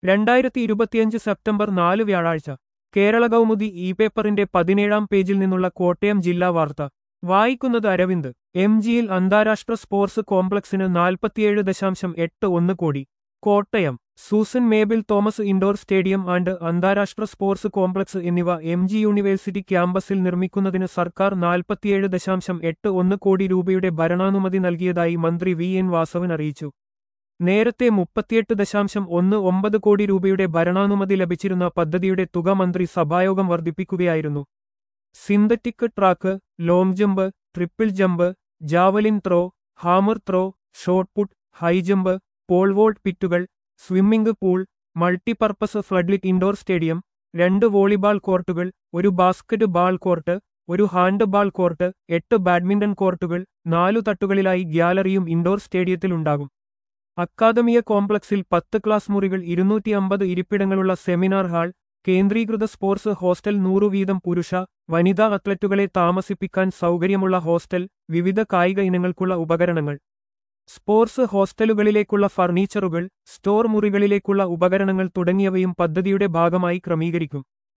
2025 September 4 വ്യാഴാഴ്ച Kerala Kaumudi E പേപ്പറിന്റെ 17-ാം പേജിൽ നിന്നുള്ള കോട്ടയം ജില്ലാ വാർത്ത വായിക്കുന്നത് അരവിന്ദ്. എം.ജിയിൽ അന്താരാഷ്ട്ര സ്പോർട്സ് കോംപ്ലക്സിന് 47.81 കോടി. Kottayam. Susan Mabel Thomas indoor stadium and അന്താരാഷ്ട്ര സ്പോർട്സ് കോംപ്ലക്സ് എന്നിവ എം.ജി യൂണിവേഴ്സിറ്റി ക്യാമ്പസിൽ നിർമ്മിക്കുന്നതിന് സർക്കാർ 47.81 കോടി രൂപയുടെ ഭരണാനുമതി നൽകിയതായി മന്ത്രി വി എൻ വാസവൻ അറിയിച്ചു. നേരത്തെ 38.19 കോടി രൂപയുടെ ഭരണാനുമതി ലഭിച്ചിരുന്ന പദ്ധതിയുടെ തുക മന്ത്രി സഭായോഗം വർദ്ധിപ്പിക്കുകയായിരുന്നു. Synthetic track, long jump, triple jump, javelin throw, hammer throw, shot put, high jump, pole vault പിറ്റുകൾ, swimming pool, multipurpose floodlit indoor stadium, 2 volleyball കോർട്ടുകൾ, 1 basketball court, 1 handball court, 8 badminton കോർട്ടുകൾ, 4 തട്ടുകളിലായി ഗ്യാലറിയും ഇൻഡോർ സ്റ്റേഡിയത്തിലുണ്ടാകും. അക്കാദമിയ കോംപ്ലക്സിൽ 10 ക്ലാസ് മുറികൾ, 250 ഇരിപ്പിടങ്ങളുള്ള seminar hall, കേന്ദ്രീകൃത സ്പോർട്സ് ഹോസ്റ്റൽ, 100 വീതം പുരുഷ, വനിതാ അത്ലറ്റുകളെ താമസിപ്പിക്കാൻ സൗകര്യമുള്ള ഹോസ്റ്റൽ, വിവിധ കായിക ഇനങ്ങൾക്കുള്ള ഉപകരണങ്ങൾ, സ്പോർട്സ് ഹോസ്റ്റലുകളിലേക്കുള്ള ഫർണിച്ചറുകൾ, സ്റ്റോർ മുറികളിലേക്കുള്ള ഉപകരണങ്ങൾ തുടങ്ങിയവയും പദ്ധതിയുടെ ഭാഗമായി ക്രമീകരിക്കും.